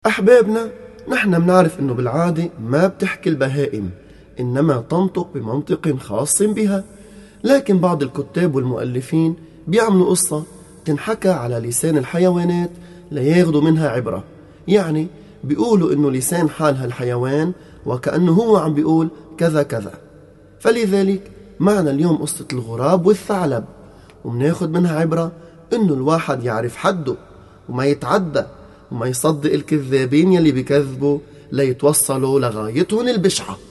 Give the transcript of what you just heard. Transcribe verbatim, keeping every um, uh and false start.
أحبابنا، نحن بنعرف إنه بالعادة ما بتحكي البهائم، إنما تنطق بمنطق خاص بها. لكن بعض الكتاب والمؤلفين بيعملوا قصة تنحكى على لسان الحيوانات لياخدوا منها عبرة. يعني بيقولوا إنه لسان حال هالحيوان وكأنه هو عم بيقول كذا كذا. فلذلك معنا اليوم قصة الغراب والثعلب، ومناخد منها عبرة إنه الواحد يعرف حده وما يتعدى وما يصدق الكذابين يلي بيكذبوا ليتوصلوا لغايتهم البشعة.